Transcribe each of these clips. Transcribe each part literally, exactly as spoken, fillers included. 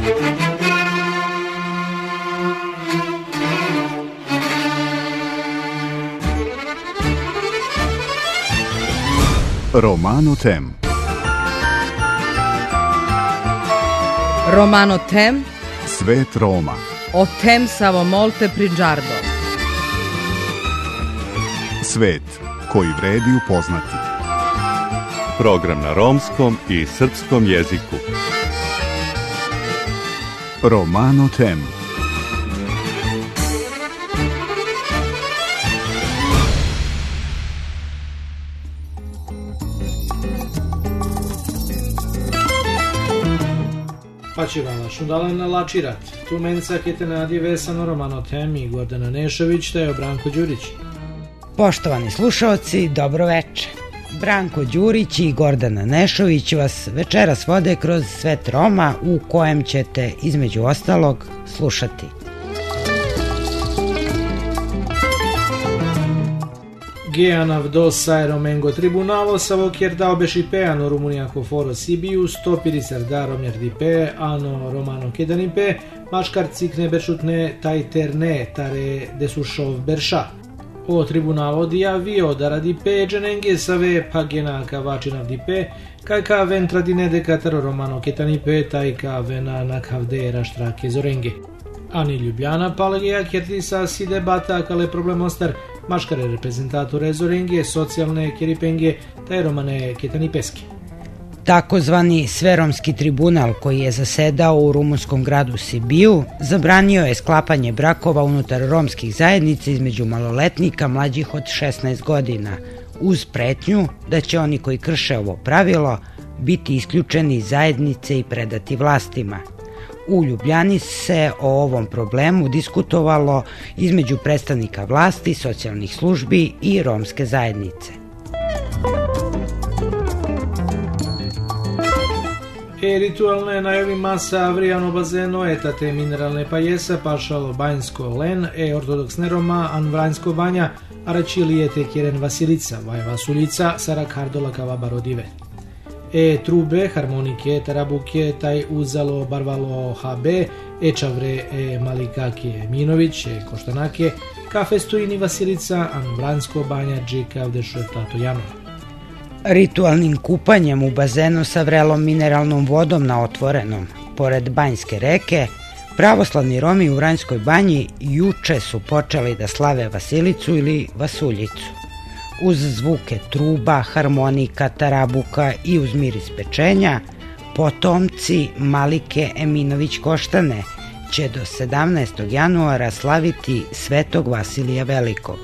Romano Tem. Romano Tem. Svet Roma. O tem samo molte prigiardo. Svet koji vredi upoznati. Program na romskom i srpskom jeziku. Romano Tem. Pačivala šundalena lačirat. Tu menca kete nadi vesano Romano Tem i Gordana Nešović te je Branko Đurić. Poštovani slušaoci, dobro veče. Branko Đurić i Gordana Nešović vas večeras vode kroz svet Roma u kojem ćete, između ostalog, slušati. Geana vdos aeromengo tribunalo savo kjer dao bešipe ano rumunijako foro Sibiu stopiri serdar romjerdipe ano romano kedanipe maškar cikne bešutne tajterne tare desušov berša. O tribunalo dijavio da radi pe dženenge save pagena kavačinav dipe kaj ka ven tradine dekataro romano ketanipe taj ka vena nakavde raštrake zorenge. Ani Ljubljana palagija kjertisa si debata kale problemostar maškare reprezentatore zorenge, socijalne keripenge taj romane ketanipeske. Takozvani Sveromski tribunal koji je zasedao u rumunskom gradu Sibiju zabranio je sklapanje brakova unutar romskih zajednica između maloletnika mlađih od šesnaest godina uz pretnju da će oni koji krše ovo pravilo biti isključeni iz zajednice i predati vlastima. U Ljubljani se o ovom problemu diskutovalo između predstavnika vlasti, socijalnih službi i romske zajednice. E ritualne najavi masa avrijano bazeno etate mineralne pajesa pašalo banjsko len e ortodoksne Roma an vranjsko banja aračilijete kjeren Vasilica vaj Vasuljica sarak hardola kava barodive. E trube, harmonike, tarabuke, taj uzalo, barvalo ha be, e čavre, e malikake Minović, e koštanake, kafe stojini Vasilica, an vranjsko banja džika vdešo tato Janova. Ritualnim kupanjem u bazenu sa vrelom mineralnom vodom na otvorenom, pored Banjske reke, pravoslavni Romi u Vranjskoj banji juče su počeli da slave Vasilicu ili Vasuljicu. Uz zvuke truba, harmonika, tarabuka i uz miris pečenja, potomci Malike Eminović Koštane će do sedamnaestog januara slaviti Svetog Vasilija Velikog.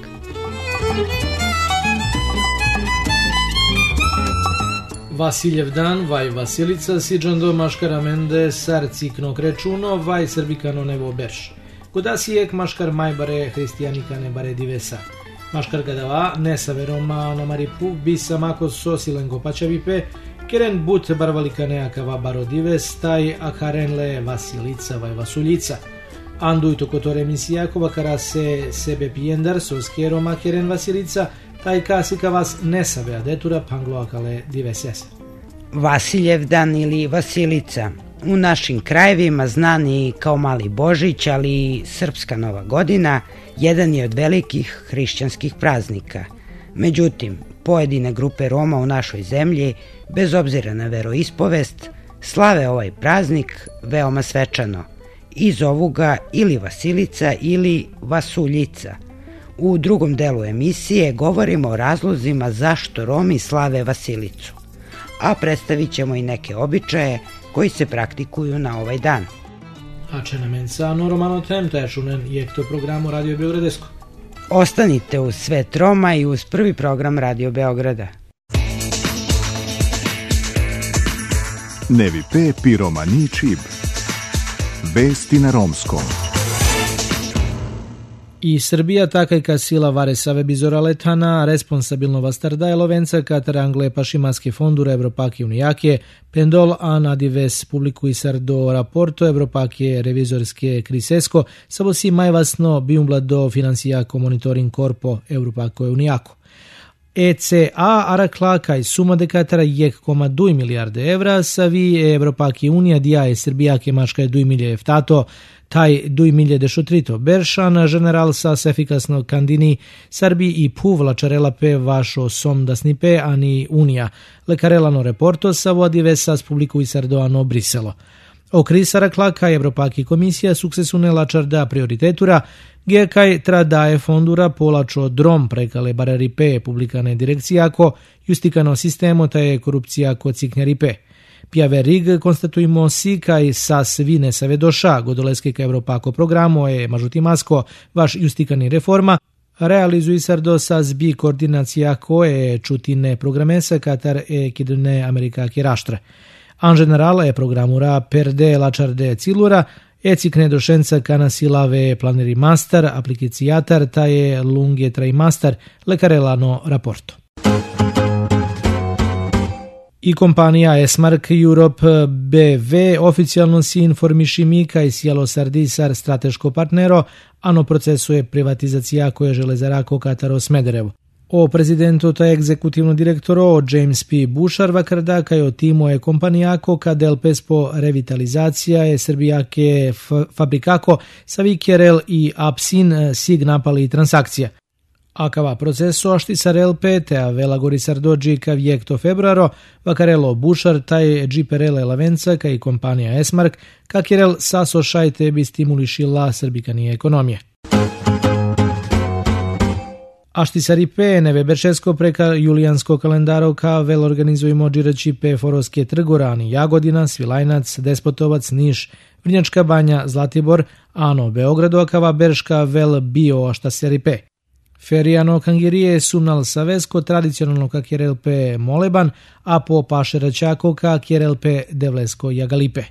Vasiljev dan, vaj Vasilica, siđando maškara mende sar cikno krečuno, vaj srbikano nevo berš. Godasijek maškar majbare hristijanikane bare divesa. Maškar gadava ne saveroma na maripu bisa mako sosilengo pačavipe, keren but barvalikane akava barodives, taj akarenle Vasilica vaj Vasuljica. Anduj to kotore misijakova kara se sebe pijendar soskjeroma keren Vasilica, taj kasika vas ne save adetura pangloakale divesese. Vasiljev dan ili Vasilica, u našim krajevima znani kao Mali Božić, ali i Srpska Nova godina, jedan je od velikih hrišćanskih praznika. Međutim, pojedine grupe Roma u našoj zemlji, bez obzira na veroispovest, slave ovaj praznik veoma svečano i zovu ga ili Vasilica ili Vasuljica. U drugom delu emisije govorimo o razlozima zašto Romi slave Vasilicu, a predstavit ćemo i neke običaje koji se praktikuju na ovaj dan. A če namen sano Romano Tem tešunen jek to programu Radio Beogradesko. Ostanite uz Svet Roma i uz prvi program Radio Beograda. Nevi pe pi romani čib. Vesti na romskom. I Srbija takaj ka sila vare save bizoraletana, responsabilno vastardaje lovenca katar Angle pašimaske fondure Evropake unijake, pendol a nadives publikuisar do raporto Evropake revizorske krisesko, sabo si majvasno biumblado finansijako monitoring korpo Evropake unijako. E C A arăcla ca suma de către unu virgulă doi miliarde evra să vi Evropaki Unija dia e Srbija ke maška je dve milije eftato, taj dve milije dešutrito. Beršan general sa efikasno kandini Srbi i puvla čarela pe vašo som dasnipe ani Unija. Lekarelano reporto sa vodive sas publiku i sardoano Briselo. O krisa rakla ka Evropaki komisija suksesunea la čarda prioritetura, gdje kaj tradaje fondura polačo drom prekale bararipe publikane direkcijako, justikano sistemo ta je korupcija ko ciknjaripe. Pjave rig konstatujemo si kaj sa svine savedoša godoleske ka Evropako programo je mažutimasko vaš justikani reforma, realizuj sardo sa zbi koordinacija koje čutine programesa katar e kidune Amerika kiraštre. An general e programura perde la čarde cilura, e cikne došenca kana silave planeri master, aplikicijatar, ta je lunge trai master, lekarelano raporto. I kompanija Esmark Europe B V oficijalno si informišimi kaj sjelo sardisar strateško partnero, ano procesu je privatizacija koje železarako Kataro Smederevo. O prezidentu ta egzekutivno direktoro James P. Bushar vakarda kaj o timu je kompanijako kad el pespo revitalizacija je Srbijake fabrikako savi kjerel i apsin sig napali transakcija. Akava proceso ašti sar el pe te avela gori sardođi ka vjekto februaro vakarelo Bushar taj džiperele lavenca kaj kompanija Esmark ka kjerel saso šajte bi stimulišila srbikanije ekonomije. Ašti saripe neve beršesko preka julijansko kalendaro ka vel organizujemo džiraći pe foroske trgorani Jagodina, Svilajnac, Despotovac, Niš, Vrnjačka banja, Zlatibor, ano Beogradu akava berška vel bio ašta saripe. Ferijano kangirije sumnal savesko tradicionalno ka kjerel pe Moleban, a po pašeračako ka kjerel pe Devlesko Jagalipe.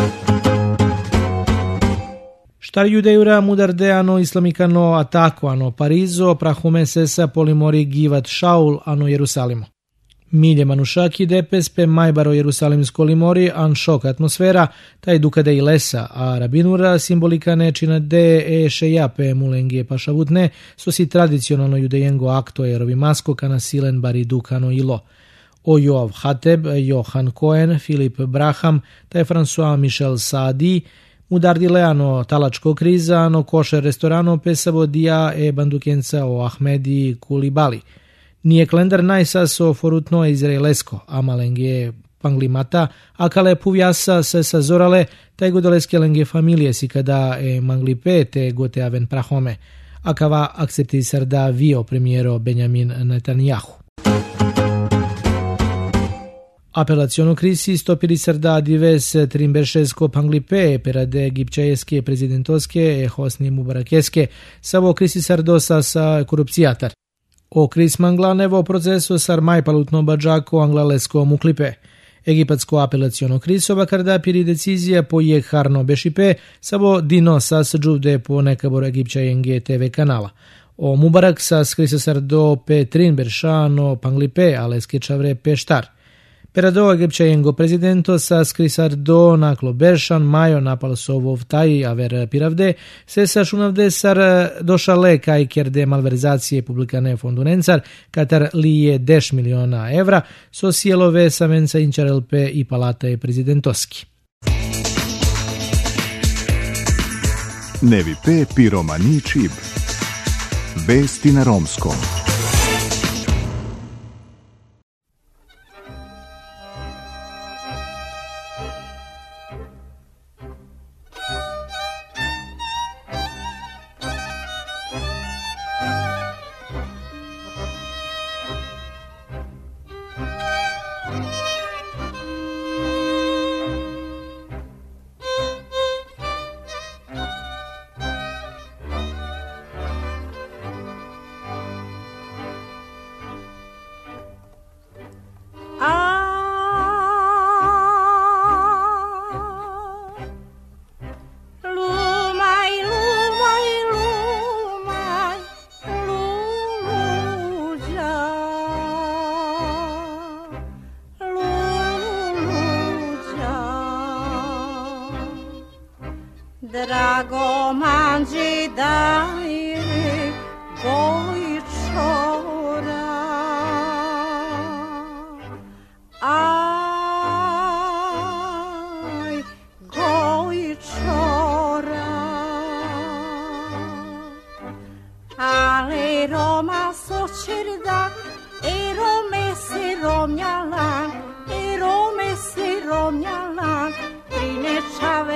Štar judeura mudardeano islamikano atako ano Parizo prahumesesa polimori givat Šaul ano Jerusalimo. Milje manušaki depes pe majbaro Jerusalimsko limori an šok atmosfera, taj dukade i lesa, a rabinura simbolika nečina de e šeja pe mulengije pašavutne, so si tradicionalno judejengo akto erovi masko kana silen bari dukano ilo. O Joav Hateb, Johan Cohen, Filip Braham, taj François Michel Saadi, Mudardileano talačko kriza, ano košer restorano pesavo dia e bandukenca o Ahmedi Kulibali. Nije klendar najsaso forutno izraelesko, a malenge panglimata, a kale puvjasa se sazorale, taj godoleske lenge familije si kada e manglipe te gote aven prahome, a kava akcepti sarda vio premijero Benjamin Netanyahu. Apelaciono krisi stopiri sarda dives trimberšesko panglipe perade egipćajeske prezidentoske e Hosni Mubarakeske savo krisi sardosa sa korupcijatar. O kris manglanevo procesu sar majpalutno bađako anglalesko muklipe. Egipatsko apelaciono krisova karda piri decizija po je harno bešipe savo dino sas džuvde po nekabor egipćajenge te ve kanala. O Mubarak sas krisa sardo pe trinberšano panglipe aleske čavre pe štar. Perado egipćajengo prezidento sa skrisardo naklo beršan majo napal sovov taj aver piravde se sa šunavde sar došale kaj kjerde malverzacije publikane fondunencar katar li je deš miliona evra so sjelove samenca inčarelpe i palata je prezidentoski. Nevi pe piromani čib. Vesti na romskom. Drago manđi daje gojčora.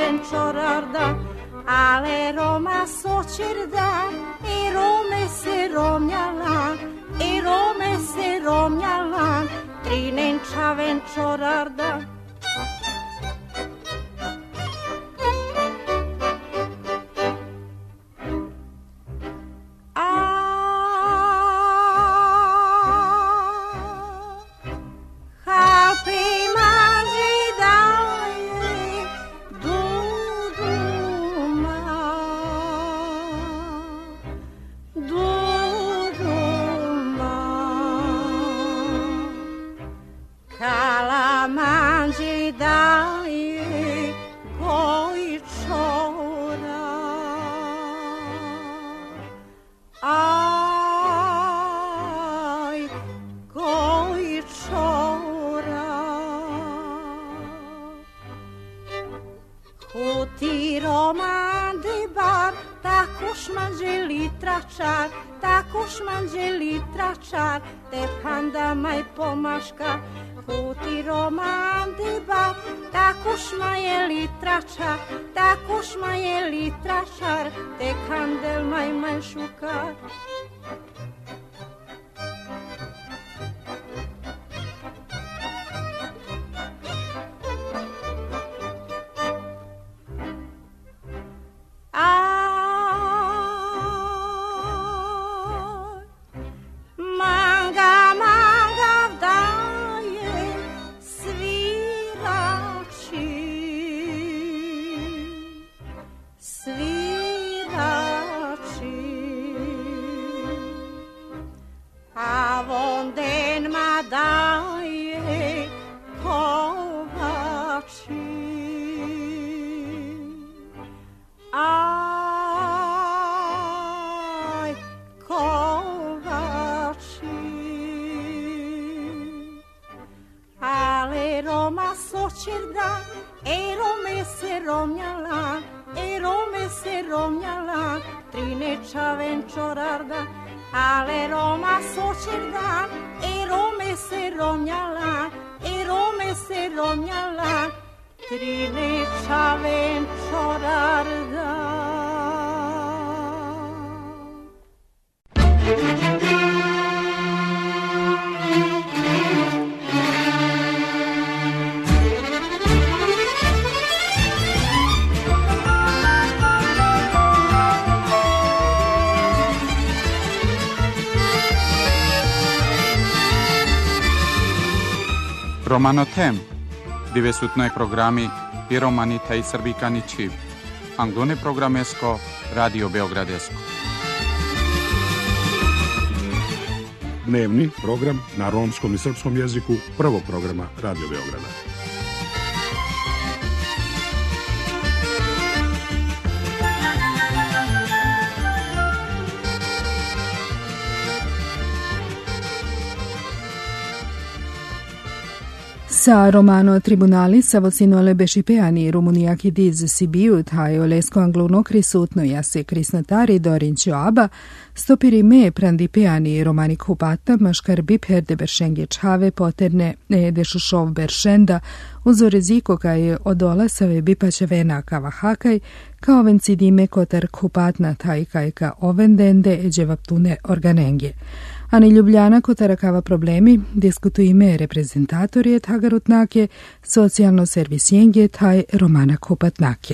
venčorarda, ale Roma sočerda, i Rome se romnjala, i Rome se romnjala, tri nenča venčorarda. Tračar, te panda maj pomaška, puti roman deba, takušma je li tračar, takušma je li tračar, te kandel maj maj šukar. Ale Roma sočerda, e Rome se romnjala, e Rome se romnjala, tri neča venčorarda. Romanotem, diversut noi programi i romanita i srbikani čib. Anglone programesko, Radio Beogradesko. Dnevni program na romskom i srpskom jeziku prvog programa Radio Beograda. Sa romano tribunali sa vosinole bešipeani Rumunijaki diz Sibiu taj olesko angluno krisutno jase krisnatari dorinčio aba, stopiri me prandipeani romani kupata maškar biperde beršenge čave poterne e dešušov beršenda uzore ziko kaj odolasave bipače vena kava hakaj, kao vencidime kotar kupatna taj kaj ka ovendende e dževaptune organenge. Ani Ljubljana kotarakava problemi, diskutujime reprezentatorije tagarutnake, socijalno servisjenge taj romana kupatnake.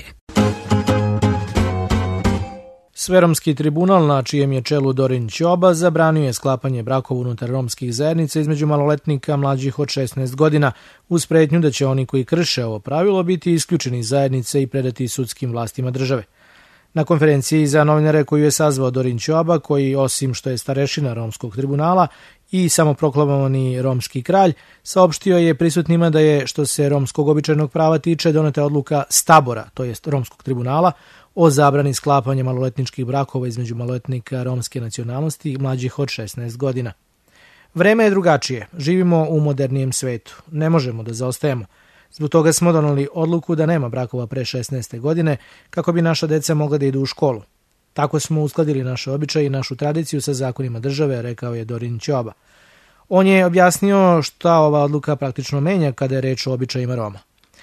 Sveromski tribunal, na čijem je čelu Dorin Ćoba, zabranio je sklapanje brakova unutar romskih zajednica između maloletnika mlađih od šesnaest godina, uz pretnju da će oni koji krše ovo pravilo biti isključeni iz zajednice i predati sudskim vlastima države. Na konferenciji za novinare koju je sazvao Dorin Ćoba, koji osim što je starešina romskog tribunala i samoproklamovani romski kralj, saopštio je prisutnima da je, što se romskog običajnog prava tiče, doneta odluka Stabora, to jest romskog tribunala, o zabrani sklapanja maloletničkih brakova između maloletnika romske nacionalnosti i mlađih od šesnaest godina. Vreme je drugačije, živimo u modernijem svetu, ne možemo da zaostajemo. Zbog toga smo doneli odluku da nema brakova pre šesnaeste godine kako bi naša deca mogla da idu u školu. Tako smo uskladili naše običaje i našu tradiciju sa zakonima države, rekao je Dorin Ćoba. On je objasnio šta ova odluka praktično menja kada je reč o običajima Roma.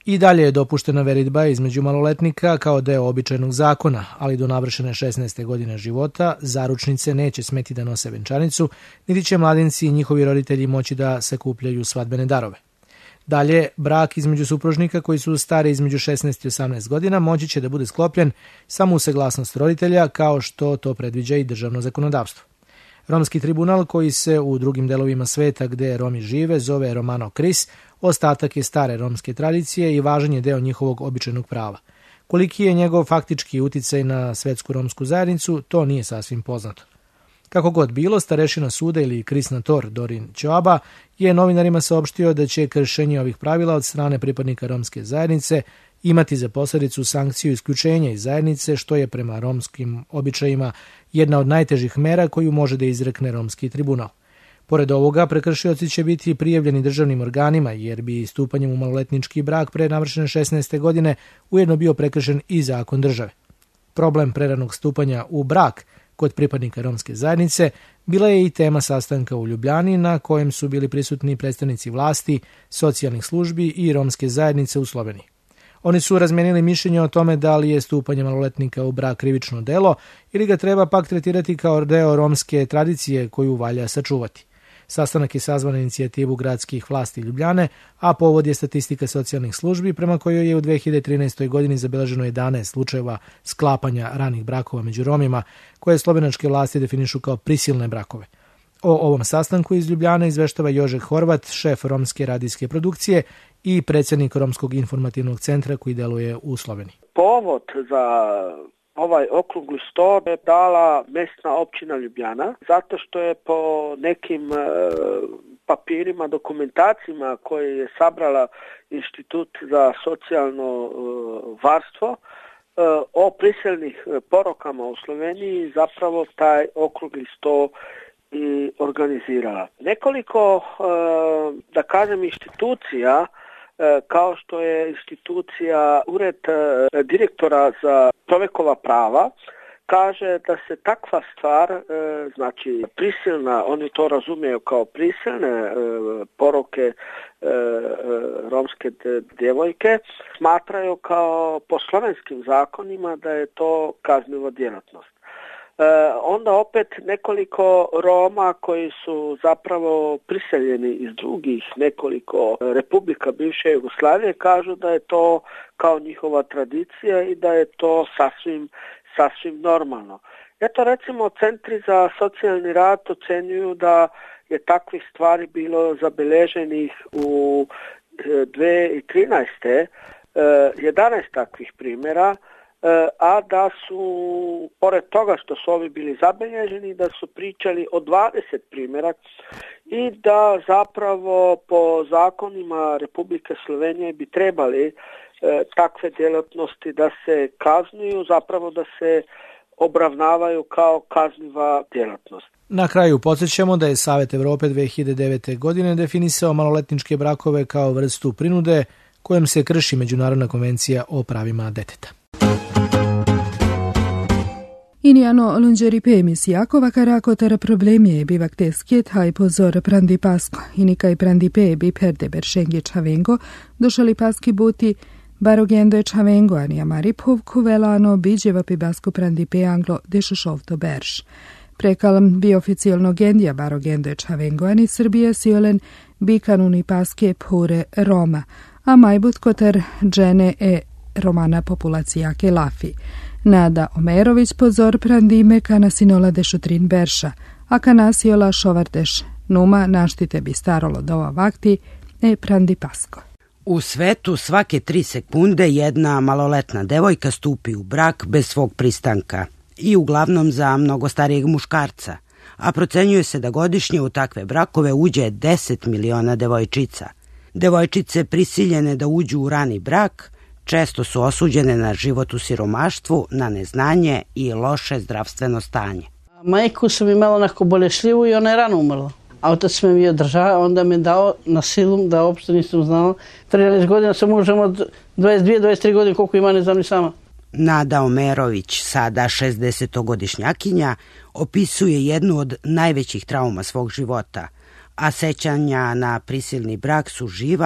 I dalje je dopuštena veritba između maloletnika kao deo običajnog zakona, ali do navršene šesnaeste godine života zaručnice neće smeti da nose venčanicu, niti će mladenci i njihovi roditelji moći da sakupljaju svadbene darove. Dalje, brak između supružnika koji su stari između šesnaest i osamnaest godina moći će da bude sklopljen samo uz saglasnost roditelja, kao što to predviđa i državno zakonodavstvo. Romski tribunal, koji se u drugim delovima sveta gde Romi žive zove Romano Kris, ostatak je stare romske tradicije i važan je deo njihovog običajnog prava. Koliki je njegov faktički uticaj na svetsku romsku zajednicu, to nije sasvim poznato. Kako god bilo, starešina suda ili krisnator Dorin Ćoaba je novinarima saopštio da će kršenje ovih pravila od strane pripadnika romske zajednice imati za posledicu sankciju isključenja iz zajednice, što je prema romskim običajima jedna od najtežih mera koju može da izrekne romski tribunal. Pored ovoga, prekršioci će biti prijavljeni državnim organima, jer bi stupanjem u maloletnički brak pre navršene šesnaeste godine ujedno bio prekršen i zakon države. Problem preranog stupanja u brak kod pripadnika romske zajednice bila je i tema sastanka u Ljubljani, na kojem su bili prisutni predstavnici vlasti, socijalnih službi i romske zajednice u Sloveniji. Oni su razmenili mišljenje o tome da li je stupanje maloletnika u brak krivično delo ili ga treba pak tretirati kao deo romske tradicije koju valja sačuvati. Sastanak je sazvan na inicijativu gradskih vlasti Ljubljane, a povod je statistika socijalnih službi prema kojoj je u dve hiljade trinaestoj. godini zabeleženo jedanaest slučajeva sklapanja ranih brakova među Romima, koje slovenačke vlasti definišu kao prisilne brakove. O ovom sastanku iz Ljubljane izveštava Jožek Horvat, šef romske radijske produkcije i predsjednik Romskog informativnog centra koji deluje u Sloveniji. Povod za ovaj okrugli sto je dala mestna općina Ljubljana, zato što je po nekim e, papirima, dokumentacijama koje je sabrala Institut za socijalno e, varstvo e, o prisilnih porokama u Sloveniji, zapravo taj okrugli sto i organizirala. Nekoliko, e, da kažem, institucija, kao što je institucija Ured direktora za čovjekova prava, kaže da se takva stvar, znači prisilna, oni to razumiju kao prisilne poroke romske djevojke, smatraju kao po slovenskim zakonima da je to kaznena djelatnost. E, onda opet nekoliko Roma koji su zapravo priseljeni iz drugih nekoliko republika bivše Jugoslavije kažu da je to kao njihova tradicija i da je to sasvim, sasvim normalno. Eto, recimo, centri za socijalni rad ocenjuju da je takvih stvari bilo zabeleženih u dve hiljade trinaeste. jedanaest takvih primjera, a da su, pored toga što su ovi bili zabilježeni, da su pričali o dvadeset primjera i da zapravo po zakonima Republike Slovenije bi trebali e, takve djelatnosti da se kaznuju, zapravo da se obravnavaju kao kazniva djelatnost. Na kraju podsjećamo da je Savet Evrope dve hiljade devete. godine definisao maloletničke brakove kao vrstu prinude kojom se krši Međunarodna konvencija o pravima deteta. Iniano lunđeri pemis Jakova karakotar problemje bivak tesket haj pozor prandi pasko. Inikaj prandi pe bi perde beršengi čavengo, došali paski buti barogendo je čavengo, ani amari povku velano biđeva pi basko prandi pe anglo dešošovto berš. Prekalam bi oficijalno gendija barogendo je čavengo, ani Srbije siolen bi kanuni paske pure Roma, a majbut kotar džene e romana populacija ke lafi. Nada Omerović pozor prandime kana sinola dešutrin berša, a kana siola šovardeš numa naštite bi starolo dova vakti e prandi pasko. U svetu svake tri sekunde jedna maloletna devojka stupi u brak bez svog pristanka i uglavnom za mnogo starijeg muškarca, a procenjuje se da godišnje u takve brakove uđe deset miliona devojčica. Devojčice prisiljene da uđu u rani brak često su osuđene na život u siromaštvu, na neznanje i loše zdravstveno stanje. Majku sam imala onako bolešljivu i ona je rano umrla. A otac me mi održao, onda me dao na silu da uopšte nisam znala. trinaest godina sam mužem od dvadeset dvije do dvadeset tri godine, koliko ima ne znam ni sama. Nada Omerović, sada šezdesetogodišnjakinja, opisuje jednu od najvećih trauma svog života, a sećanja na prisilni brak su živa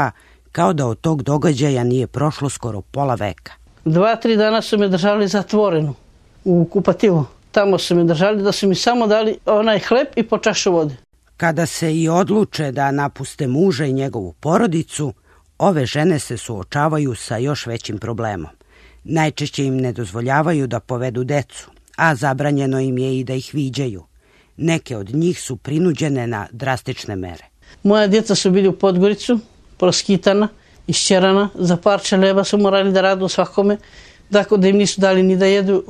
kao da od tog događaja nije prošlo skoro pola veka. Dva, tri dana su me držali zatvorenu u kupatilu. Tamo su me držali da su mi samo dali onaj hleb i po čašu vode. Kada se i odluče da napuste muža i njegovu porodicu, ove žene se suočavaju sa još većim problemom. Najčešće im ne dozvoljavaju da povedu decu, a zabranjeno im je i da ih viđaju. Neke od njih su prinuđene na drastične mere. Moja djeca su bili u Podgoricu, proskitana, išćerana, za parče leba su morali da radu svakome, tako da im nisu dali ni da jedu,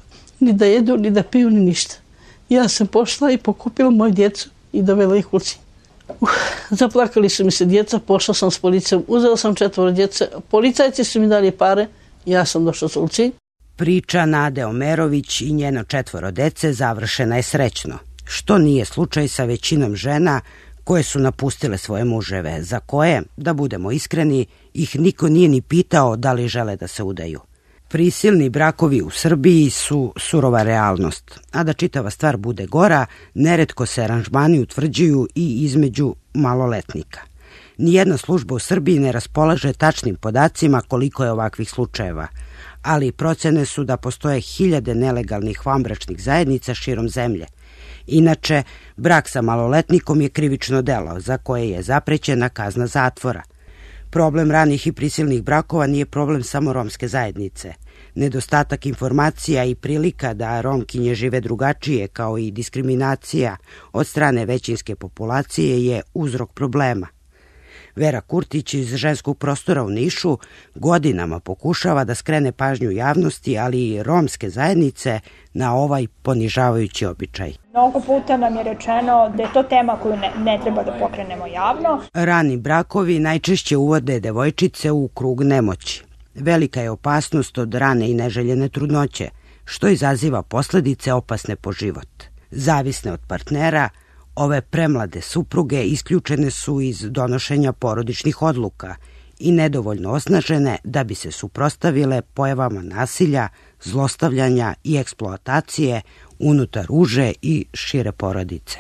ni da jedu, ni da piju, ni ništa. Ja sam pošla i pokupila moju djecu i dovela ih kući. Uh, zaplakali su mi se djeca, pošla sam s policijom, uzela sam četvoro djece, policajci su mi dali pare, ja sam došla s ulici. Priča Nade Omerović i njeno četvoro dece završena je srećno, što nije slučaj sa većinom žena koje su napustile svoje muževe, za koje, da budemo iskreni, ih niko nije ni pitao da li žele da se udaju. Prisilni brakovi u Srbiji su surova realnost, a da čitava stvar bude gora, neretko se aranžmani utvrđuju i između maloletnika. Nijedna služba u Srbiji ne raspolaže tačnim podacima koliko je ovakvih slučajeva, ali procene su da postoje hiljade nelegalnih vanbračnih zajednica širom zemlje. Inače, brak sa maloletnikom je krivično delo za koje je zaprećena kazna zatvora. Problem ranih i prisilnih brakova nije problem samo romske zajednice. Nedostatak informacija i prilika da Romkinje žive drugačije, kao i diskriminacija od strane većinske populacije, je uzrok problema. Vera Kurtić iz ženskog prostora u Nišu godinama pokušava da skrene pažnju javnosti, ali i romske zajednice, na ovaj ponižavajući običaj. Mnogo puta nam je rečeno da je to tema koju ne, ne treba da pokrenemo javno. Rani brakovi najčešće uvode devojčice u krug nemoći. Velika je opasnost od rane i neželjene trudnoće, što izaziva posledice opasne po život. Zavisne od partnera, ove premlade supruge isključene su iz donošenja porodičnih odluka i nedovoljno osnažene da bi se suprotstavile pojavama nasilja, zlostavljanja i eksploatacije unutar uže i šire porodice.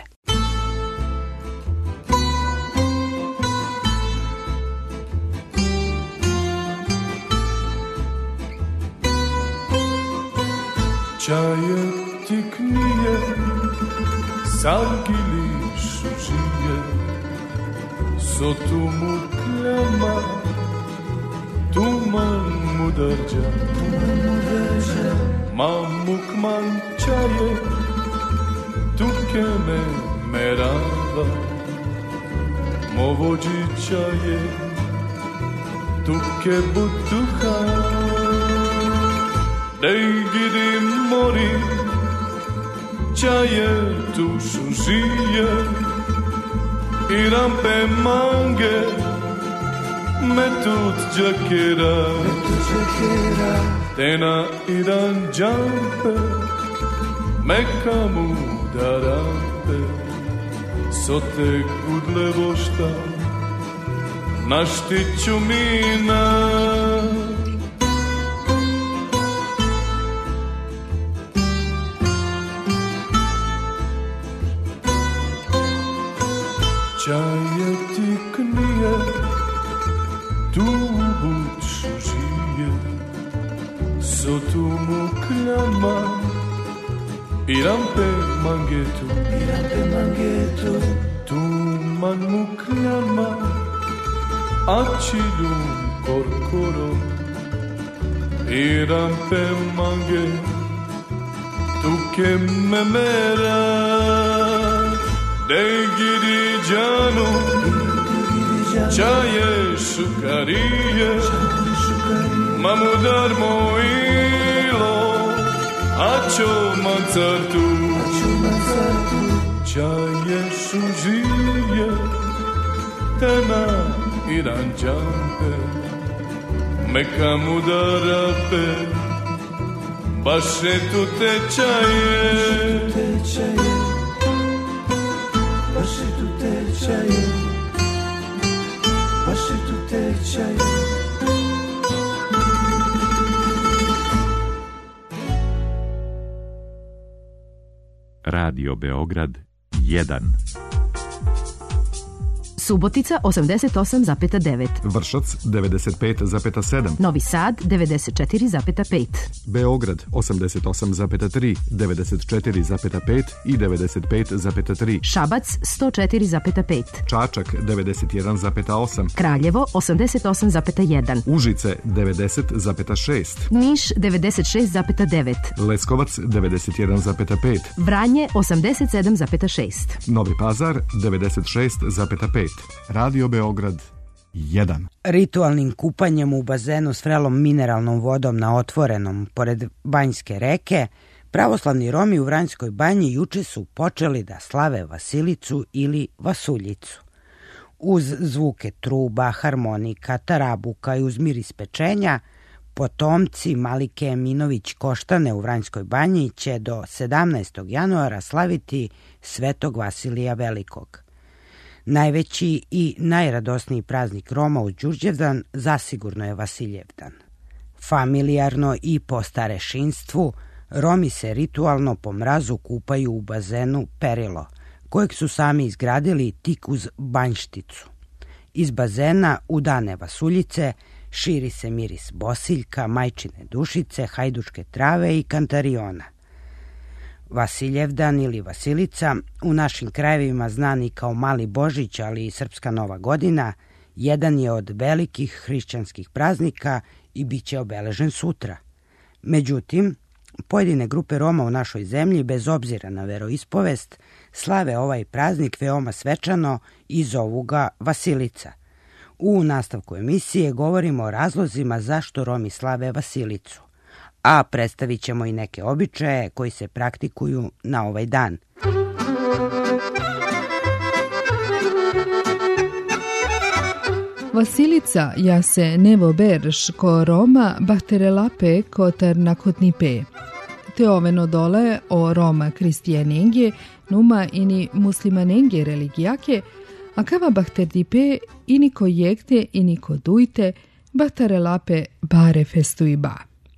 Čaje tiknije, sargili šužije, sotu mu kljama, tuman mudarđa, mamuk man čaje, tuke me merava, movođi čaje, tuke butuha. Dej gidi mori, čaje tu šužije, i rampe mange, metut džakera, tena iran džampe, meka mu darampe, sote gudle vošta, naštiću mina. Čaje tiknije, tu buď šužije, sotu mu kljama, i rampe mangetu, i rampe mangetu, tu man mu kljama, a čilum korkorom, i rampe mange, tuke me mera. Dej gidi džanu, čaje šukarije, mamudar mojilo, a čo mancartu, čaje šužije, tena iran džampe, meka mudarape, baše tu te čaje, baše tu tečaje, baše tu tečaje. Radio Beograd jedan. Subotica osamdeset osam zarez devet, Vršac devedeset pet zarez sedam, Novi Sad devedeset četiri zarez pet, Beograd osamdeset osam zarez tri, devedeset četiri zarez pet i devedeset pet zarez tri, Šabac sto četiri zarez pet, Čačak devedeset jedan zarez osam, Kraljevo osamdeset osam zarez jedan, Užice devedeset zarez šest, Niš devedeset šest zarez devet, Leskovac devedeset jedan zarez pet, Vranje osamdeset sedam zarez šest, Novi Pazar devedeset šest zarez pet, Radio Beograd jedan. Ritualnim kupanjem u bazenu s vrelom mineralnom vodom na otvorenom pored Banjske reke, pravoslavni Romi u Vranjskoj banji juče su počeli da slave Vasilicu ili Vasuljicu. Uz zvuke truba, harmonika, tarabuka i uz miris pečenja, potomci Malike Eminović Koštane u Vranjskoj banji će do sedamnaestog januara slaviti Svetog Vasilija Velikog. Najveći i najradosniji praznik Roma uz Đurđevdan zasigurno je Vasiljevdan. Familijarno i po starešinstvu, Romi se ritualno po mrazu kupaju u bazenu Perilo, kojeg su sami izgradili tik uz Banjšticu. Iz bazena u dane Vasuljice širi se miris bosiljka, majčine dušice, hajdučke trave i kantariona. Vasiljevdan ili Vasilica, u našim krajevima znani kao Mali Božić, ali i Srpska Nova godina, jedan je od velikih hrišćanskih praznika i bit će obeležen sutra. Međutim, pojedine grupe Roma u našoj zemlji, bez obzira na veroispovest, slave ovaj praznik veoma svečano i zovu ga Vasilica. U nastavku emisije govorimo o razlozima zašto Romi slave Vasilicu, a predstavit ćemo i neke običaje koji se praktikuju na ovaj dan. Vasilica ja se nevo berš ko Roma bahterelape kotar nakotnipe. Te oveno dole o Roma kristijanenge, numa ini muslimanenge religijake, a kava bahterdipe ini ko jekte ini ko dujte, bahterelape bare festui ba.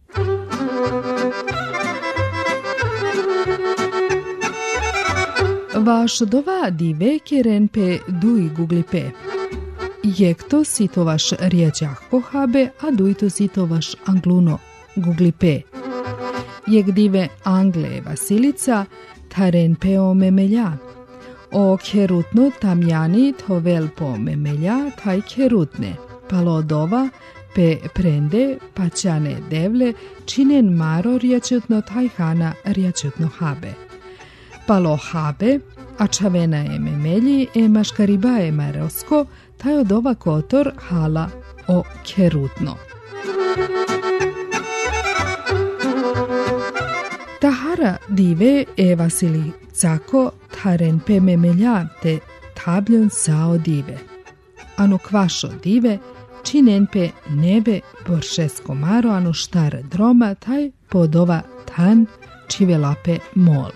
Vaš dova dive keren pe dui guglipe. Jekto si to vaš rijeđah pohabe, a dujto si to vaš angluno guglipe. Jek dive Angle Vasilica, taren peo memelja. O kerutno tamjani to vel po memelja, taj kerutne. Palodova pe prende, paćane devle, činen maro rijačutno taj hana rijačutno habe. Palo habe, a čavena je memelji, e maškariba je marosko, taj od ova kotor hala o kerutno. Tahara dive e Vasilicako taren pe memelja te tabljon sao dive. Ano kvašo dive, činen pe nebe boršesko maro, ano štar droma, taj podova tan čivelape mol.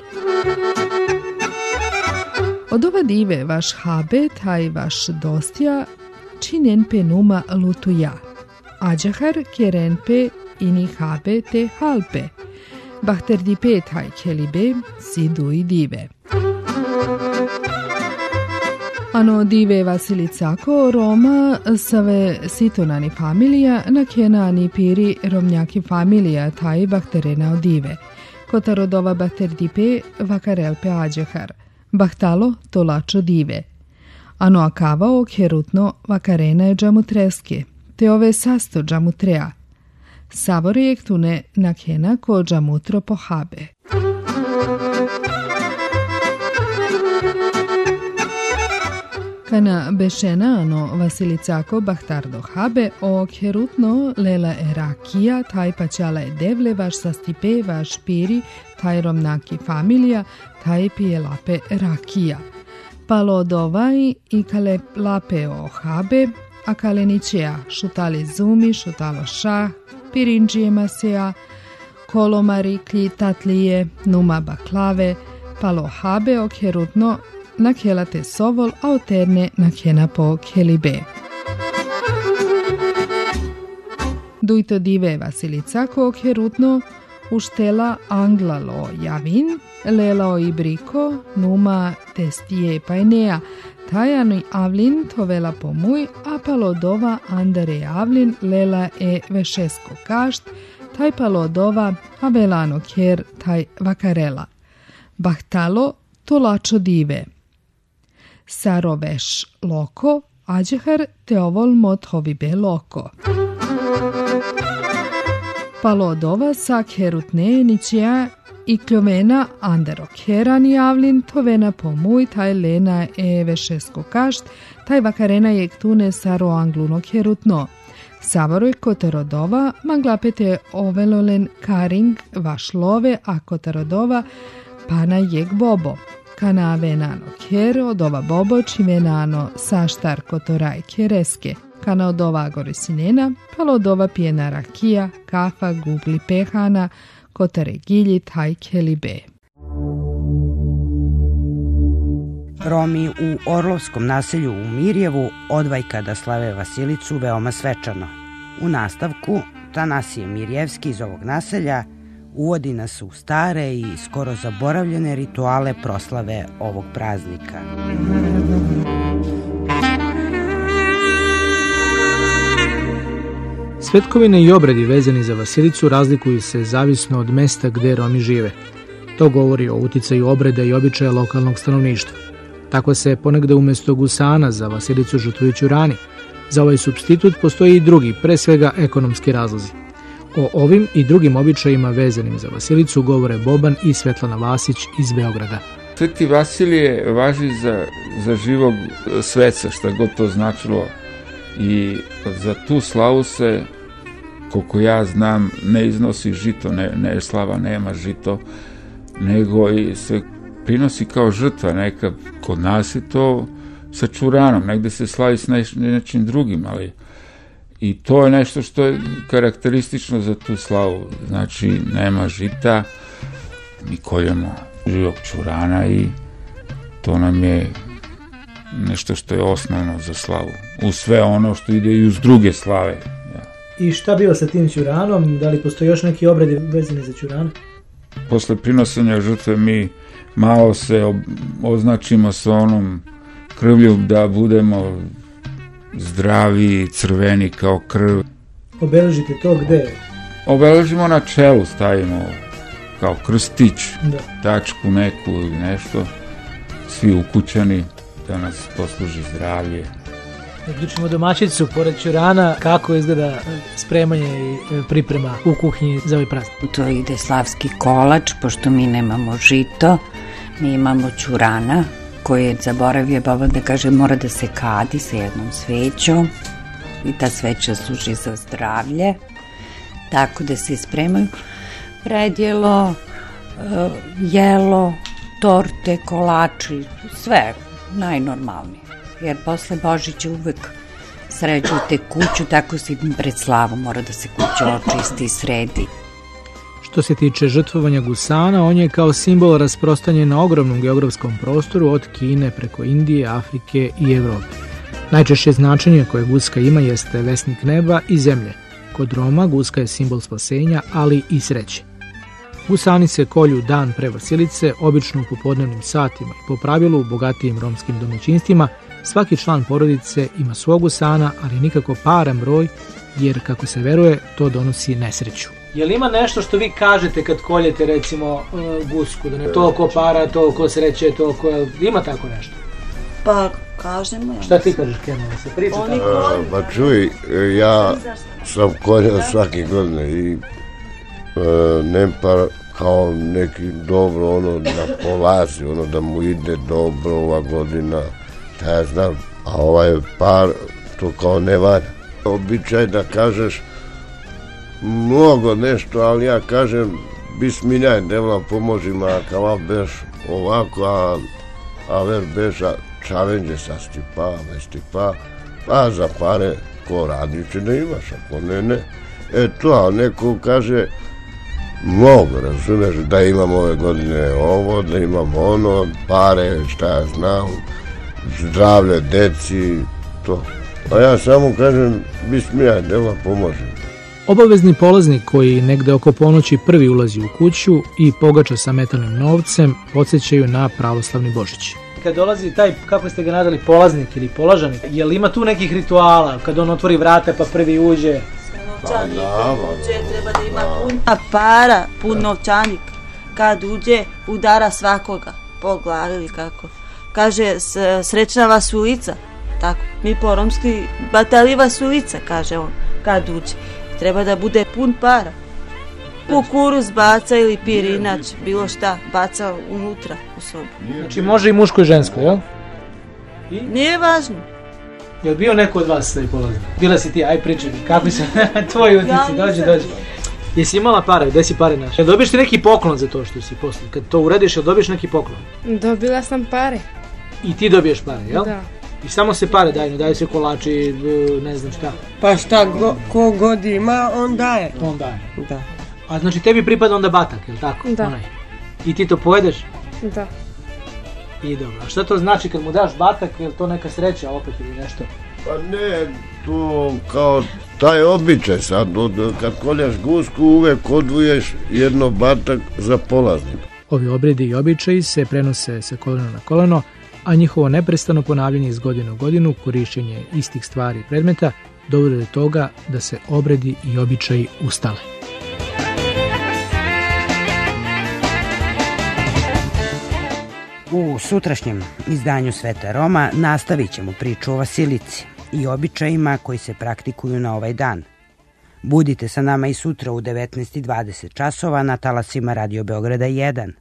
Od ova dive vaš habe, taj vaš dostja, činen pe numa lutuja. Ađahar keren pe ini habe te halpe. Bahter dipe taj kelibe sidu i dive. Ano dive Vasilicako Roma save sitonani familija na kenani piri romnjaki familija taj bahterena od dive. Kotarodova bahter dipe vakarelpe ađahar. Bahtalo tolačo dive. Ano akavao kerutno vakarena je džamutreske, te ove sasto džamutrea. Savorijek tune nakena ko džamutro pohabe. Kana bešena ano Vasilicako bahtardo habe o kerutno lela erakija taj paćala je devle vaš sastipe vaš piri taj romnaki familija taj pije lape rakija. Palodovaj i kale lape o habe, a kaleničeja šutali zumi, šutalo šah, pirinđije masija, kolomari, klitatlije, numa baklave, palo habe o kerutno na kelate sovol, a oterne na kena po kelibe. Dujto dive Vasilicako kerutno uštela anglalo javin, lelao i briko, numa testije pajneja, tajani avlin tovela pomuj, apalo dova andere avlin lela e vešesko kašt, taj palo dova avelano kjer taj vakarela. Bahtalo tolačo dive. Saroveš loko, ađehar te ovol mot hovibe loko. Palo dova sa kherutne ničija i kljovena andero kherani javlin tovena pomuj taj lena e vešesko kašt, taj vakarena je ktune saro angluno kherutno. Savaroj kotarodova manglapete ovelolen karing vašlove a kotarodova pana jeg bobo. Kana venano kjero dova bobo či venano saštar kotoraj kjereske. Kana odova goresinena, palo odova pijena rakija, kafa, gugli pehana, kotare gilji, taj kelibe. Romi u Orlovskom naselju u Mirjevu odvajka da slave Vasilicu veoma svečano. U nastavku Tanasije Mirjevski iz ovog naselja uvodi nas u stare i skoro zaboravljene rituale proslave ovog praznika. Svetkovine i obredi vezani za Vasilicu razlikuju se zavisno od mesta gde Romi žive. To govori o uticaju obreda i običaja lokalnog stanovništva. Tako se ponegde umesto gusana za Vasilicu žrtvuju ćurani. Za ovaj supstitut postoji i drugi, pre svega ekonomski razlozi. O ovim i drugim običajima vezanim za Vasilicu govore Boban i Svetlana Vasić iz Beograda. Sveti Vasilije važi za, za živog sveca, šta god to značilo. I za tu slavu se, koliko ja znam, ne iznosi žito, ne, ne slava nema žito, nego i se prinosi kao žrtva neka. Kod nas je to sa čuranom, negde se slavi s neš, nečim drugim, ali i to je nešto što je karakteristično za tu slavu. Znači, nema žita, mi koljemo živog čurana i to nam je nešto što je osnovno za slavu. Uz sve ono što ide i uz druge slave. Ja. I šta biva sa tim ćuranom? Da li postoji još neki obredi vezani za ćurana? Posle prinosenja žrtve mi malo se označimo sa onom krvlju da budemo zdravi, crveni kao krv. Obeležite to gde? Obeležimo na čelu, stavimo kao krstić, da. Tačku neku ili nešto. Svi ukućani da nas posluži zdravlje. Uključimo domaćicu, pored ćurana, kako izgleda spremanje i priprema u kuhinji za ovaj praznik? To ide slavski kolač, pošto mi nemamo žito, mi imamo ćurana, koji je zaboravio baba da kaže mora da se kadi sa jednom svećom i ta sveća služi za zdravlje, tako da se spremaju predjelo, jelo, torte, kolači, sve najnormalnije. Jer posle Božića uvek sređujete kuću, tako se pred slavom mora da se kuća očisti i sredi. Što se tiče žrtvovanja gusana, on je kao simbol rasprostanjen na ogromnom geografskom prostoru od Kine preko Indije, Afrike i Evrope. Najčešće značenje koje guska ima jeste vesnik neba i zemlje. Kod Roma guska je simbol spasenja, ali i sreće. Gusani se kolju dan pre Vasilice, obično u popodnevnim satima i po pravilu u bogatijim romskim domaćinstvima svaki član porodice ima svog gusana, ali nikako paran broj, jer kako se veruje, to donosi nesreću. Je li ima nešto što vi kažete kad koljete recimo gusku, da ne toliko para, toliko sreće, toliko, ima tako nešto? Pa kažemo ja. Šta ti kažeš, Keno, se priča tako? Pa čuj, ja sam koljao svake godine i e, ne par kao neki dobro ono da polazi, ono da mu ide dobro ova godina, šta ja znam, a ovaj par to kao ne valja. Običaj da kažeš mnogo nešto, ali ja kažem bismiljaj, devla pomoži ma kava beš ovako, a, a ver beša čavenđe sa stipa, ve stipa, pa za pare ko radi će da imaš, ako ne, ne. E to, a neko kaže mnogo, razumeš, da imam ove godine ovo, da imam ono, pare, šta ja znam, zdravlje, deci, to. A ja samo kažem, bismillah, devla pomože. Obavezni polaznik koji negde oko ponoći prvi ulazi u kuću i pogača sa metalnim novcem podsjećaju na pravoslavni Božić. kad dolazi taj, kako ste ga nadali, polaznik ili polažanik, je li ima tu nekih rituala, kad on otvori vrata pa prvi uđe? Novčanik, uđe, treba da ima puna para, pun novčanik. Kad uđe, udara svakoga, po glavi ili kako. Kaže, srećna vas ulica, tako. Mi po romski, batali vas ulica, kaže on, kad uđe. Treba da bude pun para. Kukuruz baca ili pirinač, bilo šta, baca unutra u sobu. Znači može i muško i žensko, jel? I? Nije važno. Je li bio neko od vas da je polaznik? Bila si ti, aj pričaj mi, kakvi su tvoji utici, dođi, dođi. Jesi imala pare, gde si pare našla? Jel dobiješ ti neki poklon za to što si posle? Kad to uradiš, jel dobiješ neki poklon? Dobila sam pare. I ti dobiješ pare, jel? Da. I samo se pare daju, daju se kolači, ne znam šta. Pa šta go, ko god ima, on daje. On daje? Da. A znači tebi pripada onda batak, jel tako? Da. Onaj. I ti to pojedeš? Da. I dobro. A šta to znači kad mu daš batak, je li to neka sreća opet ili nešto? Pa ne, to kao taj običaj sad, od, kad koljaš gusku uvek odvuješ jedno batak za polaznika. Ovi obredi i običaji se prenose sa kolena na koleno, a njihovo neprestano ponavljanje iz godine u godinu, korišćenje istih stvari i predmeta, dovode do toga da se obredi i običaji ustale. U sutrašnjem izdanju Sveta Roma nastavit ćemo priču o Vasilici i običajima koji se praktikuju na ovaj dan. Budite sa nama i sutra u devetnaest i dvadeset časova na talasima Radio Beograda jedan.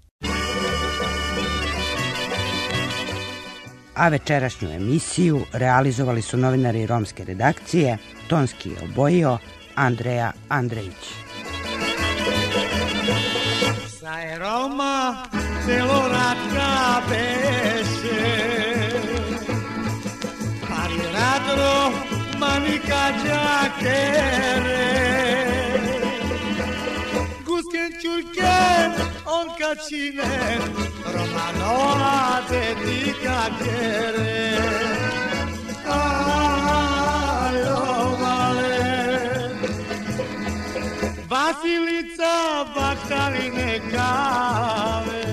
A večerašnju emisiju realizovali su novinari romske redakcije, tonski je obojio Andreja Andrejić. Sa je Roma celoratka beše, pari radro manika džakere, gusken čurken on kačine, Romanova dedika kere. Ajo male, Vasilica baktaline kave.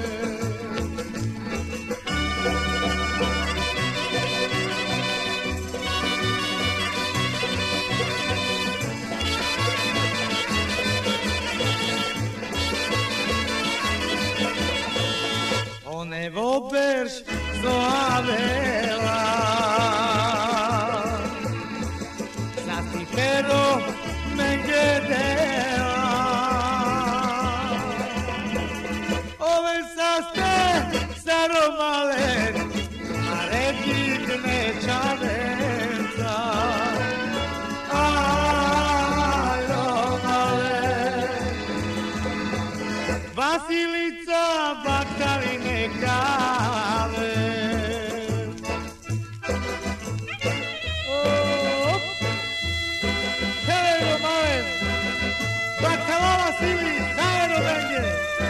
One voberš zoavela, zati pero mengedela, ove saste saromale, marekik nečavenca, ajomale, Vasilica baktaline kave. Oh, hello, malen, baktala Vasili, zajedno menge.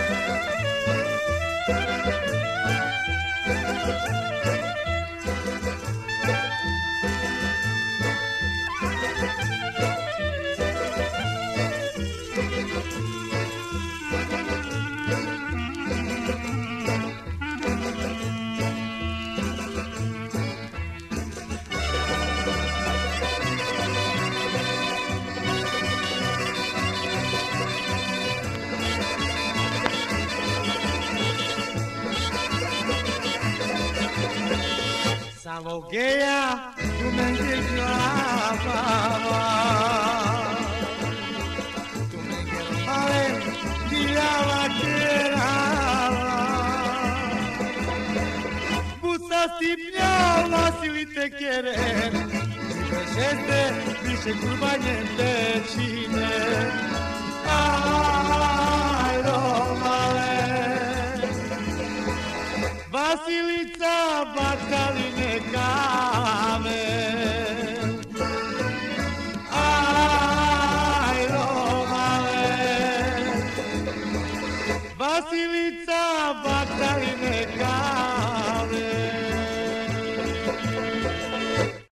Savogeja tu menge glavava, tu menge malen tirava kerava, busa stipnja Vasili te kere, više žeste, više kurbanjente čine.